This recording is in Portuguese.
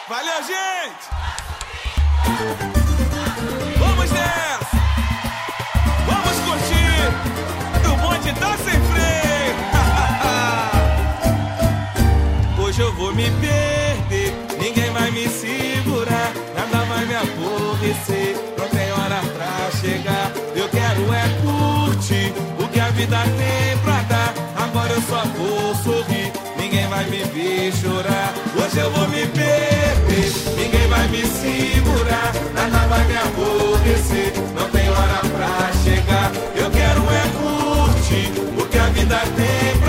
Valeu, gente! Vamos nessa! Vamos curtir! O bonde tá sem freio! Hoje eu vou me perder, ninguém vai me segurar, nada vai me aborrecer, não tem hora pra chegar. Eu quero é curtir o que a vida tem pra dar, agora eu só vou sorrir, ninguém vai me ver chorar. Hoje eu vou me perder, ninguém vai me segurar, nada vai me aborrecer, não tem hora pra chegar. Eu quero é curtir o que a vida tem pra dar.